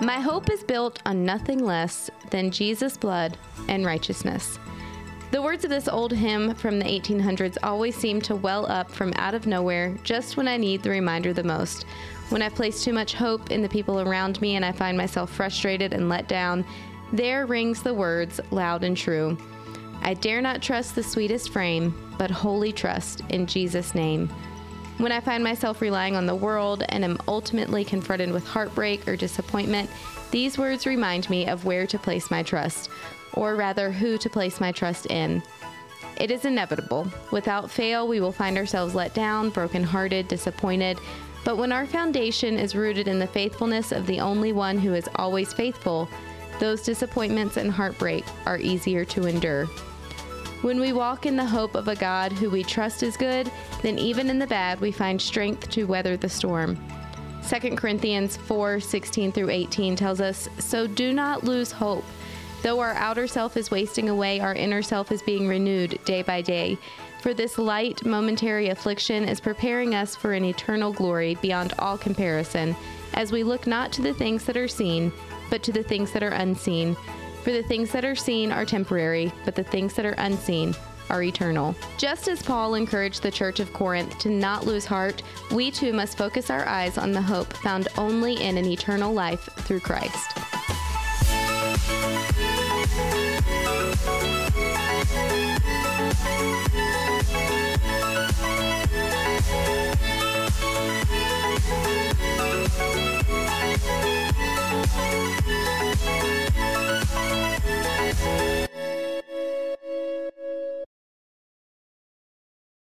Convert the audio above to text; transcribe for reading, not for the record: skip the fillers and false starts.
My hope is built on nothing less than Jesus' blood and righteousness. The words of this old hymn from the 1800s always seem to well up from out of nowhere just when I need the reminder the most. When I've placed too much hope in the people around me and I find myself frustrated and let down, there rings the words loud and true. I dare not trust the sweetest frame, but wholly trust in Jesus' name. When I find myself relying on the world and am ultimately confronted with heartbreak or disappointment, these words remind me of where to place my trust, or rather who to place my trust in. It is inevitable. Without fail, we will find ourselves let down, brokenhearted, disappointed. But when our foundation is rooted in the faithfulness of the only one who is always faithful, those disappointments and heartbreak are easier to endure. When we walk in the hope of a God who we trust is good, then even in the bad, we find strength to weather the storm. 2 Corinthians 4:16-18 tells us, "So do not lose hope. Though our outer self is wasting away, our inner self is being renewed day by day. For this light, momentary affliction is preparing us for an eternal glory beyond all comparison, as we look not to the things that are seen, but to the things that are unseen. For the things that are seen are temporary, but the things that are unseen are eternal." Just as Paul encouraged the church of Corinth to not lose heart, we too must focus our eyes on the hope found only in an eternal life through Christ.